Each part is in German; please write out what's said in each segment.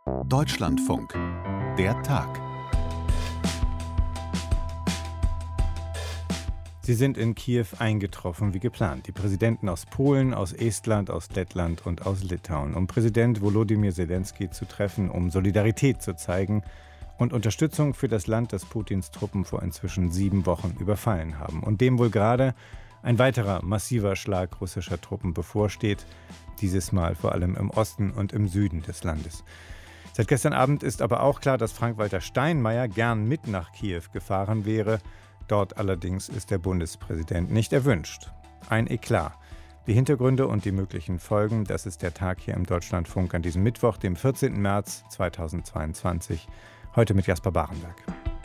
Deutschlandfunk. Der Tag. Sie sind in Kiew eingetroffen, wie geplant. Die Präsidenten aus Polen, aus Estland, aus Lettland und aus Litauen, um Präsident Volodymyr Zelensky zu treffen, um Solidarität zu zeigen und Unterstützung für das Land, das Putins Truppen vor inzwischen 7 Wochen überfallen haben und dem wohl gerade ein weiterer massiver Schlag russischer Truppen bevorsteht, dieses Mal vor allem im Osten und im Süden des Landes. Seit gestern Abend ist aber auch klar, dass Frank-Walter Steinmeier gern mit nach Kiew gefahren wäre. Dort allerdings ist der Bundespräsident nicht erwünscht. Ein Eklat. Die Hintergründe und die möglichen Folgen, das ist der Tag hier im Deutschlandfunk an diesem Mittwoch, dem 14. März 2022. Heute mit Jasper Barenberg.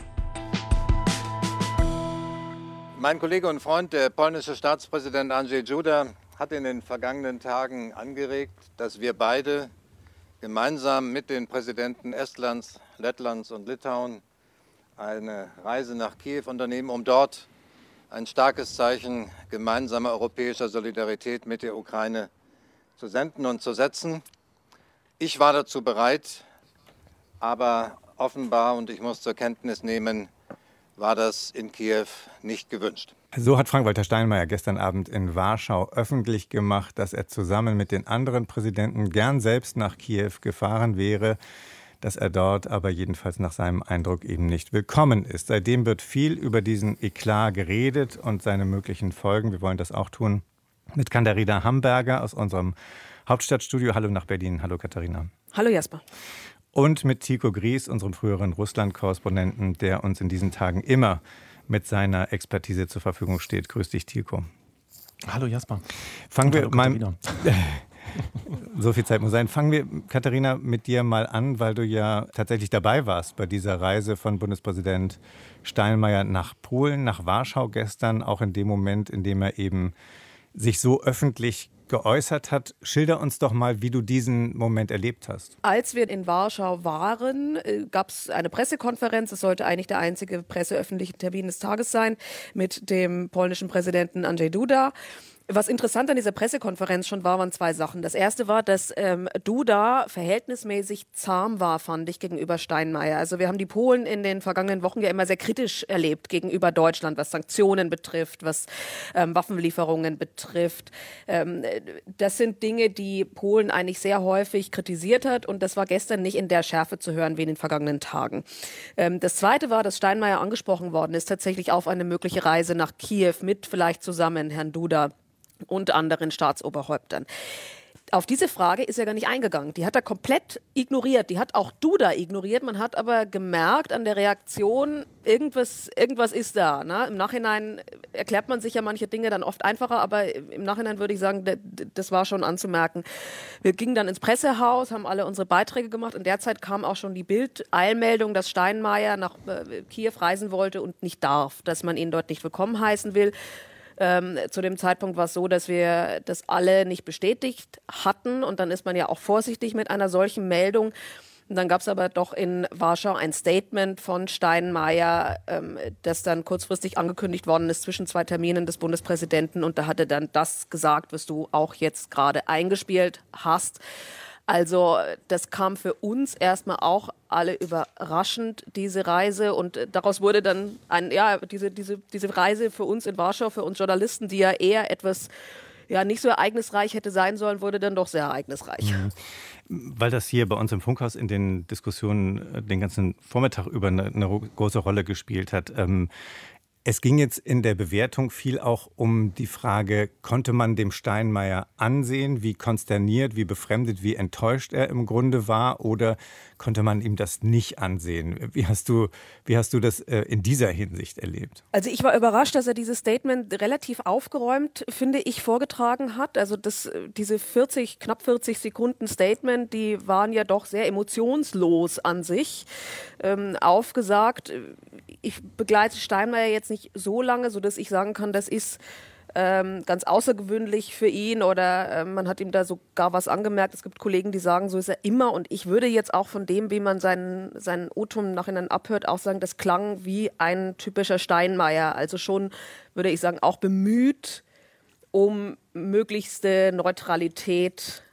Mein Kollege und Freund, der polnische Staatspräsident Andrzej Duda, hat in den vergangenen Tagen angeregt, dass wir beide gemeinsam mit den Präsidenten Estlands, Lettlands und Litauen eine Reise nach Kiew unternehmen, um dort ein starkes Zeichen gemeinsamer europäischer Solidarität mit der Ukraine zu senden und zu setzen. Ich war dazu bereit, aber offenbar, und ich muss zur Kenntnis nehmen, war das in Kiew nicht gewünscht. So hat Frank-Walter Steinmeier gestern Abend in Warschau öffentlich gemacht, dass er zusammen mit den anderen Präsidenten gern selbst nach Kiew gefahren wäre, dass er dort aber jedenfalls nach seinem Eindruck eben nicht willkommen ist. Seitdem wird viel über diesen Eklat geredet und seine möglichen Folgen. Wir wollen das auch tun mit Katharina Hamberger aus unserem Hauptstadtstudio. Hallo nach Berlin. Hallo Katharina. Hallo Jasper. Und mit Tilko Gries, unserem früheren Russland-Korrespondenten, der uns in diesen Tagen immer mit seiner Expertise zur Verfügung steht. Grüß dich, Tilko. Hallo Jasper. Fangen wir mal... So viel Zeit muss sein. Fangen wir, Katharina, mit dir mal an, weil du ja tatsächlich dabei warst bei dieser Reise von Bundespräsident Steinmeier nach Polen, nach Warschau gestern, auch in dem Moment, in dem er eben sich so öffentlich geäußert hat. Schilder uns doch mal, wie du diesen Moment erlebt hast. Als wir in Warschau waren, gab es eine Pressekonferenz. Es sollte eigentlich der einzige presseöffentliche Termin des Tages sein mit dem polnischen Präsidenten Andrzej Duda. Was interessant an dieser Pressekonferenz schon war, waren 2 Sachen. Das erste war, dass Duda verhältnismäßig zahm war, fand ich, gegenüber Steinmeier. Also wir haben die Polen in den vergangenen Wochen ja immer sehr kritisch erlebt gegenüber Deutschland, was Sanktionen betrifft, was Waffenlieferungen betrifft. Das sind Dinge, die Polen eigentlich sehr häufig kritisiert hat und das war gestern nicht in der Schärfe zu hören wie in den vergangenen Tagen. Das zweite war, dass Steinmeier angesprochen worden ist, tatsächlich auf eine mögliche Reise nach Kiew mit vielleicht zusammen Herrn Duda und anderen Staatsoberhäuptern. Auf diese Frage ist er gar nicht eingegangen. Die hat er komplett ignoriert. Die hat auch Duda ignoriert. Man hat aber gemerkt an der Reaktion, irgendwas ist da. Ne? Im Nachhinein erklärt man sich ja manche Dinge dann oft einfacher, aber im Nachhinein würde ich sagen, das war schon anzumerken. Wir gingen dann ins Pressehaus, haben alle unsere Beiträge gemacht. In der Zeit kam auch schon die Bild-Eilmeldung, dass Steinmeier nach Kiew reisen wollte und nicht darf, dass man ihn dort nicht willkommen heißen will. Zu dem Zeitpunkt war es so, dass wir das alle nicht bestätigt hatten und dann ist man ja auch vorsichtig mit einer solchen Meldung. Und dann gab es aber doch in Warschau ein Statement von Steinmeier, das dann kurzfristig angekündigt worden ist zwischen 2 Terminen des Bundespräsidenten und da hat er dann das gesagt, was du auch jetzt gerade eingespielt hast. Also das kam für uns erstmal auch alle überraschend, diese Reise. Und daraus wurde dann diese Reise für uns in Warschau, für uns Journalisten, die ja eher etwas nicht so ereignisreich hätte sein sollen, wurde dann doch sehr ereignisreich. Weil das hier bei uns im Funkhaus in den Diskussionen den ganzen Vormittag über eine große Rolle gespielt hat. Es ging jetzt in der Bewertung viel auch um die Frage, konnte man dem Steinmeier ansehen, wie konsterniert, wie befremdet, wie enttäuscht er im Grunde war oder konnte man ihm das nicht ansehen? Wie hast du das in dieser Hinsicht erlebt? Also ich war überrascht, dass er dieses Statement relativ aufgeräumt, finde ich, vorgetragen hat. Also diese knapp 40 Sekunden Statement, die waren ja doch sehr emotionslos an sich aufgesagt. Ich begleite Steinmeier jetzt nicht so lange, sodass ich sagen kann, das ist ganz außergewöhnlich für ihn oder man hat ihm da sogar was angemerkt. Es gibt Kollegen, die sagen, so ist er immer und ich würde jetzt auch von dem, wie man seinen O-Ton nachhinein abhört, auch sagen, das klang wie ein typischer Steinmeier. Also schon, würde ich sagen, auch bemüht um möglichste Neutralität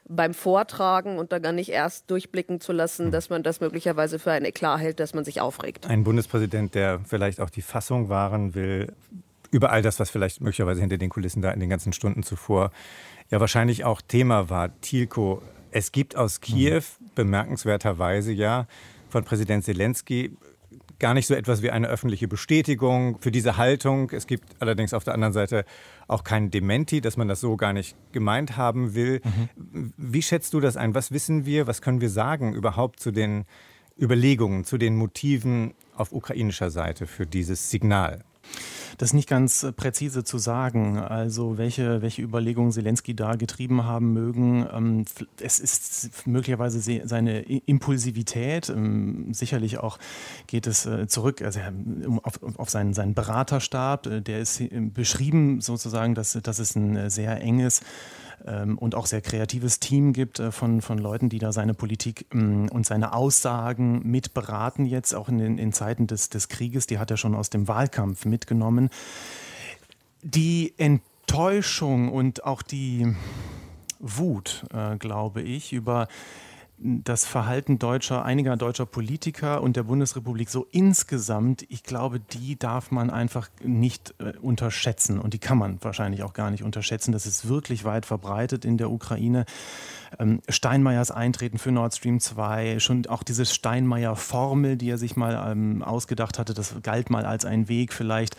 beim Vortragen und da gar nicht erst durchblicken zu lassen, dass man das möglicherweise für ein Eklat hält, dass man sich aufregt. Ein Bundespräsident, der vielleicht auch die Fassung wahren will, über all das, was vielleicht möglicherweise hinter den Kulissen da in den ganzen Stunden zuvor ja wahrscheinlich auch Thema war. Tilko, es gibt aus Kiew bemerkenswerterweise ja von Präsident Selenskyj gar nicht so etwas wie eine öffentliche Bestätigung für diese Haltung. Es gibt allerdings auf der anderen Seite auch kein Dementi, dass man das so gar nicht gemeint haben will. Wie schätzt du das ein? Was wissen wir, was können wir sagen überhaupt zu den Überlegungen, zu den Motiven auf ukrainischer Seite für dieses Signal? Das ist nicht ganz präzise zu sagen, also welche Überlegungen Selenskyj da getrieben haben mögen. Es ist möglicherweise seine Impulsivität. Sicherlich auch geht es zurück auf seinen Beraterstab. Der ist beschrieben sozusagen, dass es ein sehr enges und auch sehr kreatives Team gibt von Leuten, die da seine Politik und seine Aussagen mit beraten jetzt, auch in Zeiten des Krieges. Die hat er schon aus dem Wahlkampf mitgenommen. Die Enttäuschung und auch die Wut, glaube ich, über das Verhalten einiger deutscher Politiker und der Bundesrepublik so insgesamt, ich glaube, die darf man einfach nicht unterschätzen und die kann man wahrscheinlich auch gar nicht unterschätzen. Das ist wirklich weit verbreitet in der Ukraine. Steinmeiers Eintreten für Nord Stream 2, schon auch diese Steinmeier-Formel, die er sich mal ausgedacht hatte, das galt mal als ein Weg vielleicht,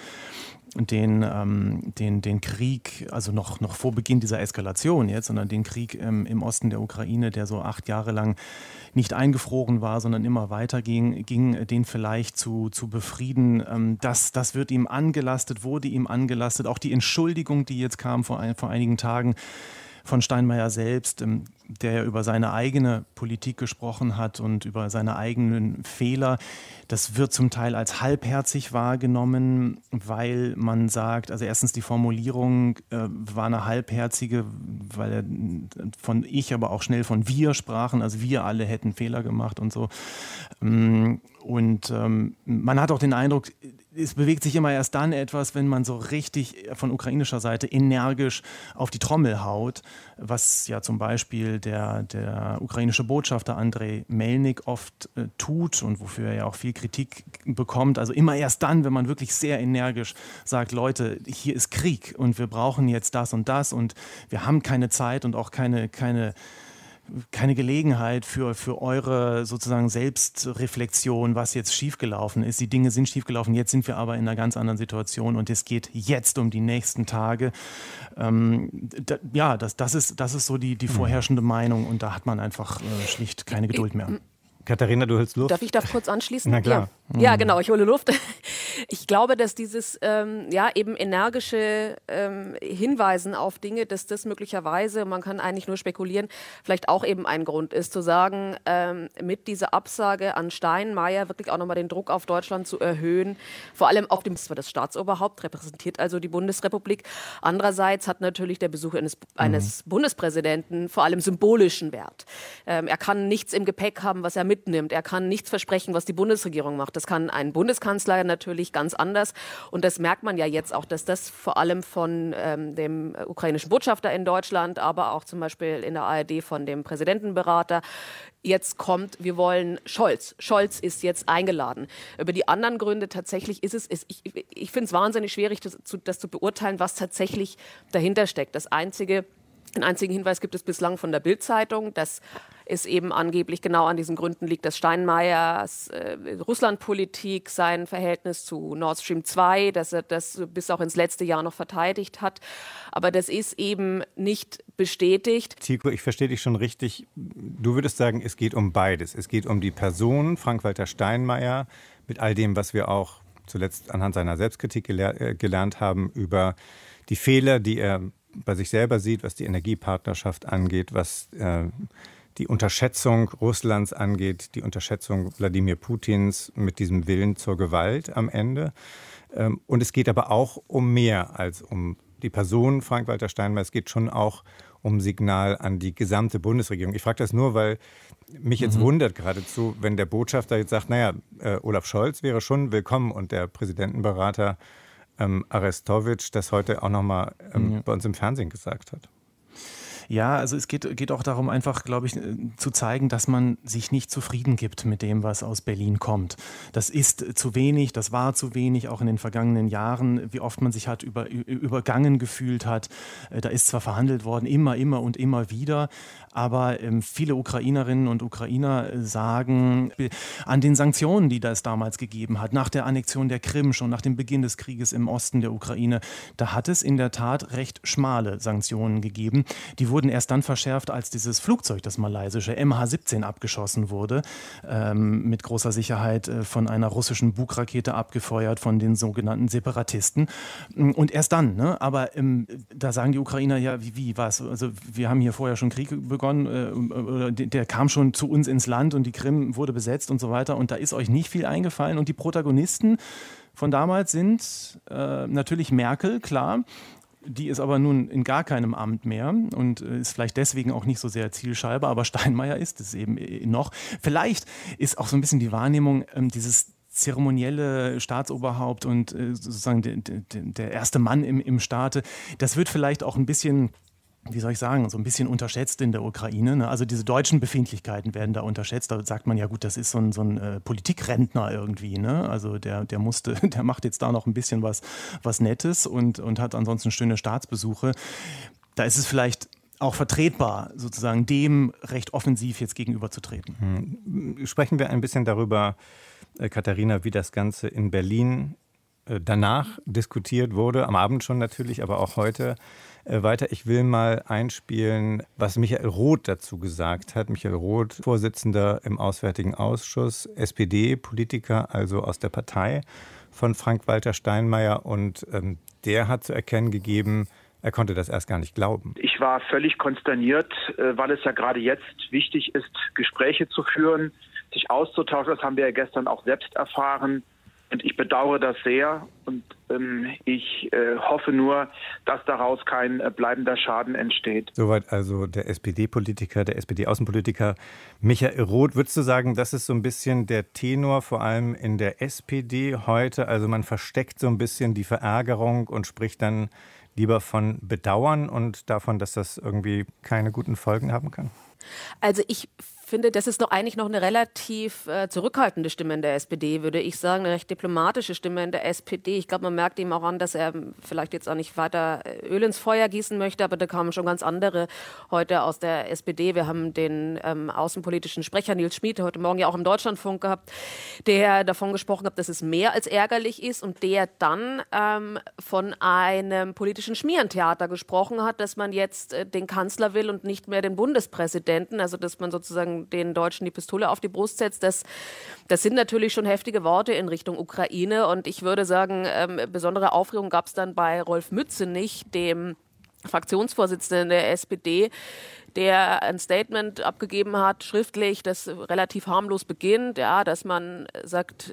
den Krieg, also noch vor Beginn dieser Eskalation jetzt, sondern den Krieg im Osten der Ukraine, der so 8 Jahre lang nicht eingefroren war, sondern immer weiter ging, den vielleicht zu befrieden. Das wird ihm angelastet, wurde ihm angelastet. Auch die Entschuldigung, die jetzt kam vor einigen Tagen von Steinmeier selbst, der ja über seine eigene Politik gesprochen hat und über seine eigenen Fehler. Das wird zum Teil als halbherzig wahrgenommen, weil man sagt, also erstens die Formulierung war eine halbherzige, weil er von ich, aber auch schnell von wir sprachen, also wir alle hätten Fehler gemacht und so. Und man hat auch den Eindruck, es bewegt sich immer erst dann etwas, wenn man so richtig von ukrainischer Seite energisch auf die Trommel haut, was ja zum Beispiel der ukrainische Botschafter Andrei Melnik oft tut und wofür er ja auch viel Kritik bekommt. Also immer erst dann, wenn man wirklich sehr energisch sagt, Leute, hier ist Krieg und wir brauchen jetzt das und wir haben keine Zeit und auch keine Gelegenheit für eure sozusagen Selbstreflexion, was jetzt schiefgelaufen ist. Die Dinge sind schiefgelaufen, jetzt sind wir aber in einer ganz anderen Situation und es geht jetzt um die nächsten Tage. Das ist so die vorherrschende Meinung und da hat man einfach schlicht keine Geduld mehr. Katharina, du hältst Luft? Darf ich da kurz anschließen? Na klar. Ja, genau, ich hole Luft. Ich glaube, dass dieses eben energische Hinweisen auf Dinge, dass das möglicherweise, man kann eigentlich nur spekulieren, vielleicht auch eben ein Grund ist, zu sagen, mit dieser Absage an Steinmeier wirklich auch nochmal den Druck auf Deutschland zu erhöhen, vor allem auf das Staatsoberhaupt, repräsentiert also die Bundesrepublik. Andererseits hat natürlich der Besuch eines Bundespräsidenten vor allem symbolischen Wert. Er kann nichts im Gepäck haben, was er mitnimmt. Er kann nichts versprechen, was die Bundesregierung macht. Das kann ein Bundeskanzler natürlich ganz anders. Und das merkt man ja jetzt auch, dass das vor allem von dem ukrainischen Botschafter in Deutschland, aber auch zum Beispiel in der ARD von dem Präsidentenberater jetzt kommt, wir wollen Scholz. Scholz ist jetzt eingeladen. Über die anderen Gründe tatsächlich ich finde es wahnsinnig schwierig, das zu beurteilen, was tatsächlich dahinter steckt. Den einzigen Hinweis gibt es bislang von der Bild-Zeitung, dass es eben angeblich genau an diesen Gründen liegt, dass Steinmeiers Russlandpolitik, sein Verhältnis zu Nord Stream 2, dass er das bis auch ins letzte Jahr noch verteidigt hat. Aber das ist eben nicht bestätigt. Tilko, ich verstehe dich schon richtig. Du würdest sagen, es geht um beides. Es geht um die Person Frank-Walter Steinmeier mit all dem, was wir auch zuletzt anhand seiner Selbstkritik gelernt haben über die Fehler, die er bei sich selber sieht, was die Energiepartnerschaft angeht, was die Unterschätzung Russlands angeht, die Unterschätzung Wladimir Putins mit diesem Willen zur Gewalt am Ende. Und es geht aber auch um mehr als um die Person Frank-Walter Steinmeier. Es geht schon auch um Signal an die gesamte Bundesregierung. Ich frage das nur, weil mich jetzt wundert geradezu, wenn der Botschafter jetzt sagt, Olaf Scholz wäre schon willkommen und der Präsidentenberater Arestovic das heute auch nochmal bei uns im Fernsehen gesagt hat. Ja, also es geht auch darum, einfach, glaube ich, zu zeigen, dass man sich nicht zufrieden gibt mit dem, was aus Berlin kommt. Das ist zu wenig, das war zu wenig, auch in den vergangenen Jahren, wie oft man sich hat übergangen gefühlt hat. Da ist zwar verhandelt worden, immer und immer wieder, aber viele Ukrainerinnen und Ukrainer sagen, an den Sanktionen, die es damals gegeben hat, nach der Annexion der Krim, schon nach dem Beginn des Krieges im Osten der Ukraine, da hat es in der Tat recht schmale Sanktionen gegeben. Die wurden erst dann verschärft, als dieses Flugzeug, das malaysische MH17, abgeschossen wurde, mit großer Sicherheit von einer russischen Bugrakete abgefeuert von den sogenannten Separatisten. Und erst dann, ne? Aber da sagen die Ukrainer, ja, wie was? Also wir haben hier vorher schon Krieg begonnen, der kam schon zu uns ins Land und die Krim wurde besetzt und so weiter und da ist euch nicht viel eingefallen und die Protagonisten von damals sind natürlich Merkel, klar. Die ist aber nun in gar keinem Amt mehr und ist vielleicht deswegen auch nicht so sehr Zielscheibe, aber Steinmeier ist es eben noch. Vielleicht ist auch so ein bisschen die Wahrnehmung, dieses zeremonielle Staatsoberhaupt und sozusagen der erste Mann im Staate, das wird vielleicht auch ein bisschen, wie soll ich sagen, so ein bisschen unterschätzt in der Ukraine. Ne? Also diese deutschen Befindlichkeiten werden da unterschätzt. Da sagt man ja gut, das ist so ein Politikrentner irgendwie. Ne? Also der macht jetzt da noch ein bisschen was Nettes und hat ansonsten schöne Staatsbesuche. Da ist es vielleicht auch vertretbar, sozusagen dem recht offensiv jetzt gegenüberzutreten. Sprechen wir ein bisschen darüber, Katharina, wie das Ganze in Berlin danach diskutiert wurde, am Abend schon natürlich, aber auch heute weiter. Ich will mal einspielen, was Michael Roth dazu gesagt hat. Michael Roth, Vorsitzender im Auswärtigen Ausschuss, SPD-Politiker, also aus der Partei von Frank-Walter Steinmeier. Und der hat zu erkennen gegeben, er konnte das erst gar nicht glauben. Ich war völlig konsterniert, weil es ja gerade jetzt wichtig ist, Gespräche zu führen, sich auszutauschen. Das haben wir ja gestern auch selbst erfahren. Und ich bedauere das sehr und ich hoffe nur, dass daraus kein bleibender Schaden entsteht. Soweit also der SPD-Politiker, der SPD-Außenpolitiker Michael Roth. Würdest du sagen, das ist so ein bisschen der Tenor, vor allem in der SPD heute? Also man versteckt so ein bisschen die Verärgerung und spricht dann lieber von Bedauern und davon, dass das irgendwie keine guten Folgen haben kann? Also ich finde, das ist doch eigentlich noch eine relativ zurückhaltende Stimme in der SPD, würde ich sagen, eine recht diplomatische Stimme in der SPD. Ich glaube, man merkt ihm auch an, dass er vielleicht jetzt auch nicht weiter Öl ins Feuer gießen möchte, aber da kamen schon ganz andere heute aus der SPD. Wir haben den außenpolitischen Sprecher Nils Schmid heute Morgen ja auch im Deutschlandfunk gehabt, der davon gesprochen hat, dass es mehr als ärgerlich ist und der dann von einem politischen Schmierentheater gesprochen hat, dass man jetzt den Kanzler will und nicht mehr den Bundespräsidenten, also dass man sozusagen den Deutschen die Pistole auf die Brust setzt. Das sind natürlich schon heftige Worte in Richtung Ukraine. Und ich würde sagen, besondere Aufregung gab es dann bei Rolf Mützenich, dem Fraktionsvorsitzenden der SPD, der ein Statement abgegeben hat, schriftlich, das relativ harmlos beginnt, ja, dass man sagt,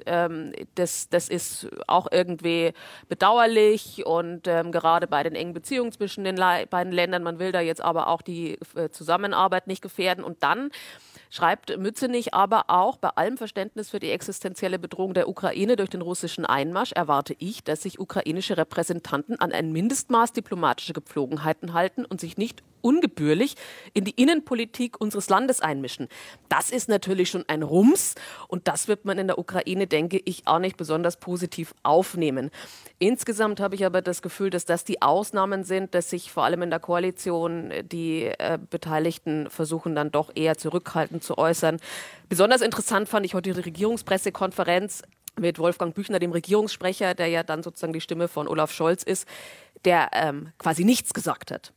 das ist auch irgendwie bedauerlich und gerade bei den engen Beziehungen zwischen den beiden Ländern, man will da jetzt aber auch die Zusammenarbeit nicht gefährden. Und dann schreibt Mützenich aber auch, bei allem Verständnis für die existenzielle Bedrohung der Ukraine durch den russischen Einmarsch erwarte ich, dass sich ukrainische Repräsentanten an ein Mindestmaß diplomatischer Gepflogenheiten halten und sich nicht ungebührlich in die Innenpolitik unseres Landes einmischen. Das ist natürlich schon ein Rums und das wird man in der Ukraine, denke ich, auch nicht besonders positiv aufnehmen. Insgesamt habe ich aber das Gefühl, dass das die Ausnahmen sind, dass sich vor allem in der Koalition die Beteiligten versuchen, dann doch eher zurückhaltend zu äußern. Besonders interessant fand ich heute die Regierungspressekonferenz mit Wolfgang Büchner, dem Regierungssprecher, der ja dann sozusagen die Stimme von Olaf Scholz ist, der quasi nichts gesagt hat.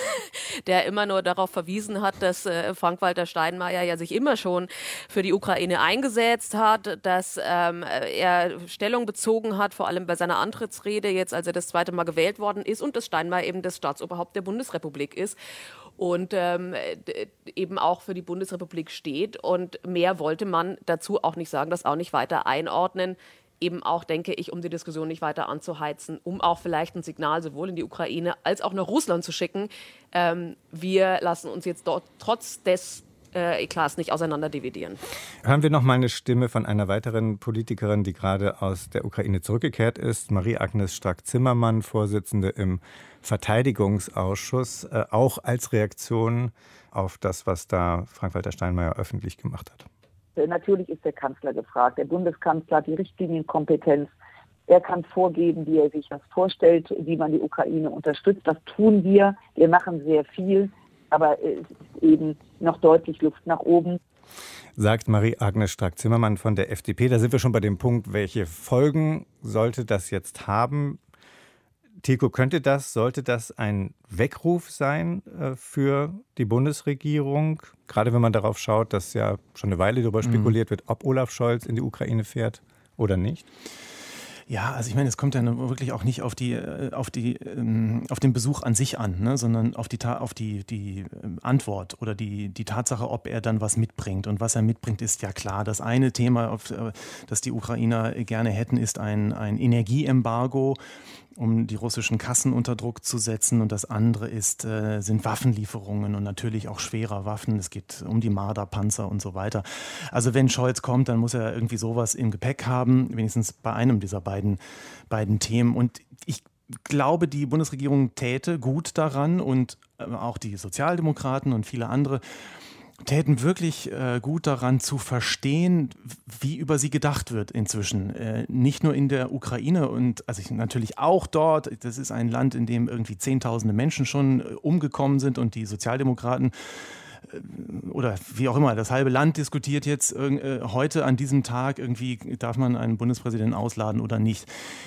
Der immer nur darauf verwiesen hat, dass Frank-Walter Steinmeier ja sich immer schon für die Ukraine eingesetzt hat, dass er Stellung bezogen hat, vor allem bei seiner Antrittsrede, jetzt als er das zweite Mal gewählt worden ist und dass Steinmeier eben das Staatsoberhaupt der Bundesrepublik ist und eben auch für die Bundesrepublik steht. Und mehr wollte man dazu auch nicht sagen, das auch nicht weiter einordnen. Eben auch, denke ich, um die Diskussion nicht weiter anzuheizen, um auch vielleicht ein Signal sowohl in die Ukraine als auch nach Russland zu schicken. Wir lassen uns jetzt dort trotz des Eklats nicht auseinanderdividieren. Hören wir noch mal eine Stimme von einer weiteren Politikerin, die gerade aus der Ukraine zurückgekehrt ist. Marie-Agnes Strack-Zimmermann, Vorsitzende im Verteidigungsausschuss, auch als Reaktion auf das, was da Frank-Walter Steinmeier öffentlich gemacht hat. Natürlich ist der Kanzler gefragt. Der Bundeskanzler hat die Richtlinienkompetenz. Er kann vorgeben, wie er sich das vorstellt, wie man die Ukraine unterstützt. Das tun wir. Wir machen sehr viel, aber es ist eben noch deutlich Luft nach oben. Sagt Marie-Agnes Strack-Zimmermann von der FDP. Da sind wir schon bei dem Punkt, welche Folgen sollte das jetzt haben? Tilko, sollte das ein Weckruf sein für die Bundesregierung? Gerade wenn man darauf schaut, dass ja schon eine Weile darüber spekuliert wird, ob Olaf Scholz in die Ukraine fährt oder nicht? Ja, also ich meine, es kommt ja wirklich auch nicht auf den Besuch an sich an, ne, sondern auf die Antwort oder die Tatsache, ob er dann was mitbringt. Und was er mitbringt, ist ja klar. Das eine Thema, das die Ukrainer gerne hätten, ist ein Energieembargo, um die russischen Kassen unter Druck zu setzen. Und das andere sind Waffenlieferungen und natürlich auch schwerer Waffen. Es geht um die Marder-Panzer und so weiter. Also wenn Scholz kommt, dann muss er irgendwie sowas im Gepäck haben, wenigstens bei einem dieser beiden Themen. Und ich glaube, die Bundesregierung täte gut daran und auch die Sozialdemokraten und viele andere täten wirklich gut daran zu verstehen, wie über sie gedacht wird inzwischen. Nicht nur in der Ukraine und natürlich auch dort. Das ist ein Land, in dem irgendwie Zehntausende Menschen schon umgekommen sind und die Sozialdemokraten oder wie auch immer, das halbe Land diskutiert jetzt heute an diesem Tag irgendwie, darf man einen Bundespräsidenten ausladen oder nicht.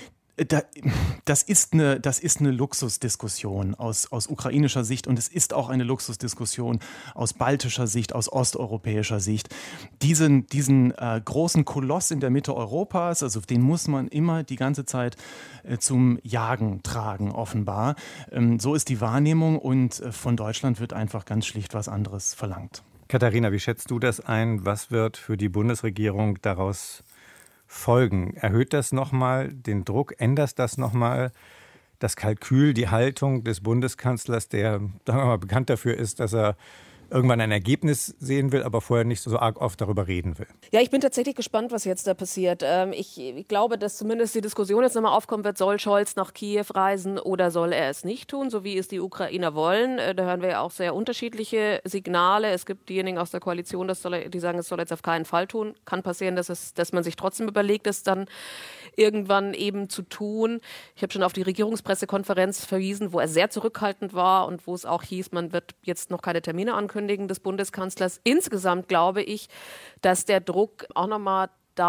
Das ist eine Luxusdiskussion aus ukrainischer Sicht und es ist auch eine Luxusdiskussion aus baltischer Sicht, aus osteuropäischer Sicht. Diesen großen Koloss in der Mitte Europas, also den muss man immer die ganze Zeit zum Jagen tragen, offenbar. So ist die Wahrnehmung und von Deutschland wird einfach ganz schlicht was anderes verlangt. Katharina, wie schätzt du das ein? Was wird für die Bundesregierung daraus folgen? Erhöht das nochmal den Druck? Ändert das nochmal das Kalkül, die Haltung des Bundeskanzlers, der, sagen wir mal, bekannt dafür ist, dass er irgendwann ein Ergebnis sehen will, aber vorher nicht so arg oft darüber reden will? Ja, ich bin tatsächlich gespannt, was jetzt da passiert. Ich glaube, dass zumindest die Diskussion jetzt nochmal aufkommen wird, soll Scholz nach Kiew reisen oder soll er es nicht tun, so wie es die Ukrainer wollen. Da hören wir ja auch sehr unterschiedliche Signale. Es gibt diejenigen aus der Koalition, die sagen, es soll jetzt auf keinen Fall tun. Kann passieren, dass man sich trotzdem überlegt, es dann irgendwann eben zu tun. Ich habe schon auf die Regierungspressekonferenz verwiesen, wo er sehr zurückhaltend war und wo es auch hieß, man wird jetzt noch keine Termine ankündigen des Bundeskanzlers. Insgesamt glaube ich, dass der Druck auch nochmal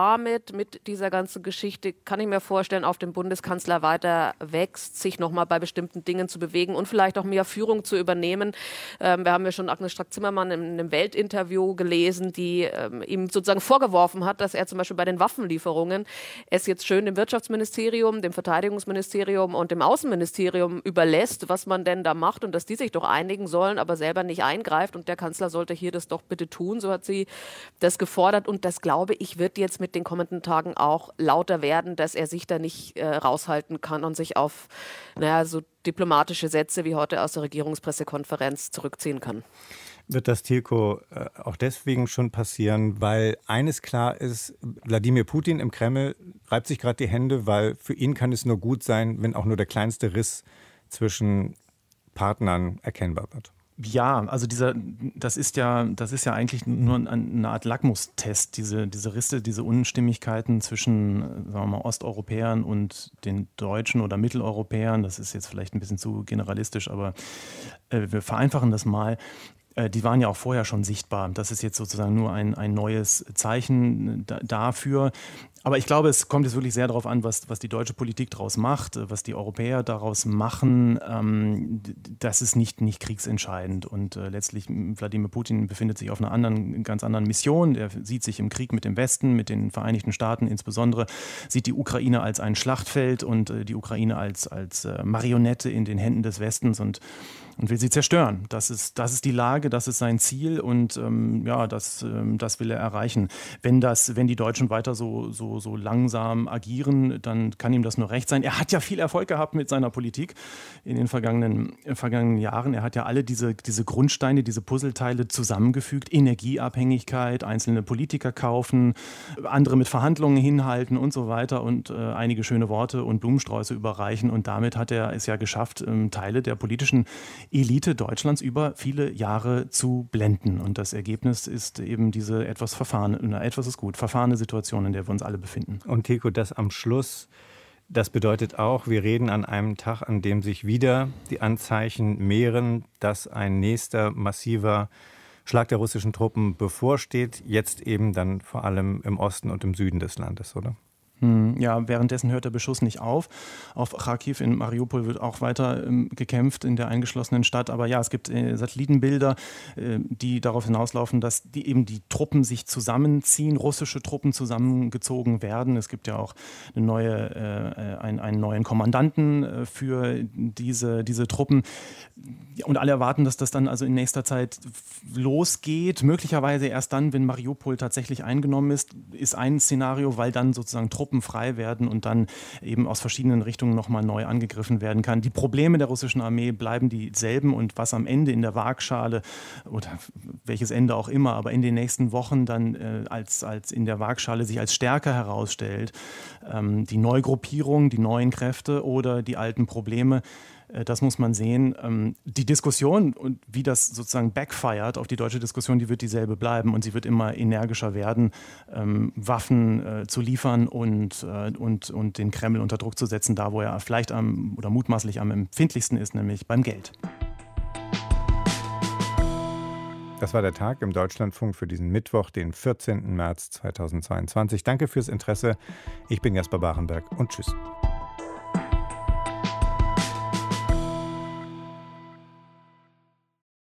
mit dieser ganzen Geschichte, kann ich mir vorstellen, auf den Bundeskanzler weiter wächst, sich nochmal bei bestimmten Dingen zu bewegen und vielleicht auch mehr Führung zu übernehmen. Wir haben ja schon Agnes Strack-Zimmermann in einem Weltinterview gelesen, die ihm sozusagen vorgeworfen hat, dass er zum Beispiel bei den Waffenlieferungen es jetzt schön dem Wirtschaftsministerium, dem Verteidigungsministerium und dem Außenministerium überlässt, was man denn da macht und dass die sich doch einigen sollen, aber selber nicht eingreift und der Kanzler sollte hier das doch bitte tun. So hat sie das gefordert und das, glaube ich, wird jetzt mit den kommenden Tagen auch lauter werden, dass er sich da nicht raushalten kann und sich auf so diplomatische Sätze wie heute aus der Regierungspressekonferenz zurückziehen kann. Wird das, Tilko, auch deswegen schon passieren, weil eines klar ist, Wladimir Putin im Kreml reibt sich gerade die Hände, weil für ihn kann es nur gut sein, wenn auch nur der kleinste Riss zwischen Partnern erkennbar wird. Ja, also das ist ja eigentlich nur eine Art Lackmustest, diese Risse, diese Unstimmigkeiten zwischen, sagen wir mal, Osteuropäern und den Deutschen oder Mitteleuropäern. Das ist jetzt vielleicht ein bisschen zu generalistisch, aber wir vereinfachen das mal. Die waren ja auch vorher schon sichtbar. Das ist jetzt sozusagen nur ein neues Zeichen dafür. Aber ich glaube, es kommt jetzt wirklich sehr darauf an, was die deutsche Politik daraus macht, was die Europäer daraus machen. Das ist nicht kriegsentscheidend. Und letztlich, Wladimir Putin befindet sich auf einer ganz anderen Mission. Er sieht sich im Krieg mit dem Westen, mit den Vereinigten Staaten insbesondere, sieht die Ukraine als ein Schlachtfeld und die Ukraine als Marionette in den Händen des Westens und will sie zerstören. Das ist die Lage, das ist sein Ziel und das will er erreichen. Wenn die Deutschen weiter so so langsam agieren, dann kann ihm das nur recht sein. Er hat ja viel Erfolg gehabt mit seiner Politik in den vergangenen Jahren. Er hat ja alle diese Grundsteine, diese Puzzleteile zusammengefügt. Energieabhängigkeit, einzelne Politiker kaufen, andere mit Verhandlungen hinhalten und so weiter und einige schöne Worte und Blumensträuße überreichen. Und damit hat er es ja geschafft, Teile der politischen Elite Deutschlands über viele Jahre zu blenden. Und das Ergebnis ist eben diese etwas verfahrene Situation, in der wir uns alle befinden. Und Theko, das am Schluss, das bedeutet auch, wir reden an einem Tag, an dem sich wieder die Anzeichen mehren, dass ein nächster massiver Schlag der russischen Truppen bevorsteht, jetzt eben dann vor allem im Osten und im Süden des Landes, oder? Ja, währenddessen hört der Beschuss nicht auf. Auf Charkiw in Mariupol wird auch weiter gekämpft in der eingeschlossenen Stadt. Aber ja, es gibt Satellitenbilder, die darauf hinauslaufen, dass die Truppen sich zusammenziehen, russische Truppen zusammengezogen werden. Es gibt ja auch einen neuen Kommandanten für diese Truppen. Und alle erwarten, dass das dann also in nächster Zeit losgeht. Möglicherweise erst dann, wenn Mariupol tatsächlich eingenommen ist ein Szenario, weil dann sozusagen Truppen frei werden und dann eben aus verschiedenen Richtungen nochmal neu angegriffen werden kann. Die Probleme der russischen Armee bleiben dieselben und was am Ende in der Waagschale oder welches Ende auch immer, aber in den nächsten Wochen dann als in der Waagschale sich als stärker herausstellt, die Neugruppierung, die neuen Kräfte oder die alten Probleme. Das muss man sehen. Die Diskussion und wie das sozusagen backfired auf die deutsche Diskussion, die wird dieselbe bleiben und sie wird immer energischer werden, Waffen zu liefern und den Kreml unter Druck zu setzen, da wo er vielleicht oder mutmaßlich am empfindlichsten ist, nämlich beim Geld. Das war der Tag im Deutschlandfunk für diesen Mittwoch, den 14. März 2022. Danke fürs Interesse. Ich bin Jasper Barenberg und tschüss.